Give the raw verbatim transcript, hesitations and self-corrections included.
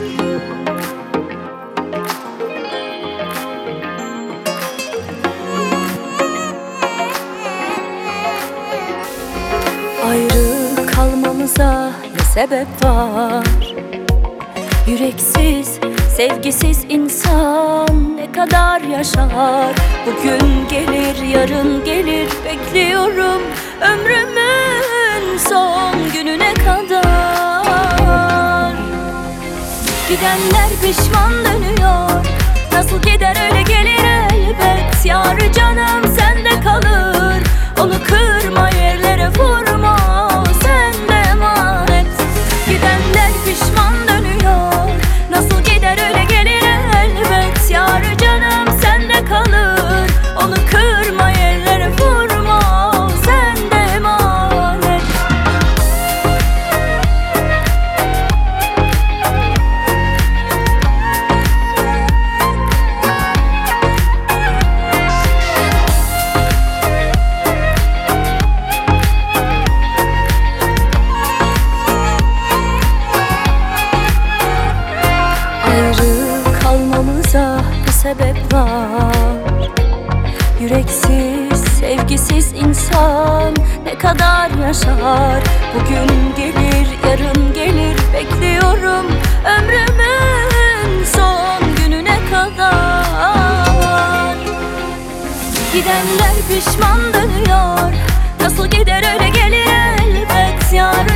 Ayrı kalmamıza ne sebep var? Yüreksiz, sevgisiz insan ne kadar yaşar? Bugün gelir, yarın gelir, bekliyorum ömrümün son gününe kadar. Gidenler pişman dönüyor, nasıl gider öyle gelir elbet. Yar canım sende kalır, onu kırma, yerlere vurma, sende emanet. Gidenler pişman dönüyor, nasıl gider öyle gelir elbet. Yar canım sende kalır, onu kırma, yerlere vurma, sende emanet. Bir sebep var. Yüreksiz, sevgisiz insan ne kadar yaşar? Bugün gelir, yarın gelir, bekliyorum ömrümün son gününe kadar. Gidenler pişman dönüyor, nasıl gider öyle gelir elbet. Yar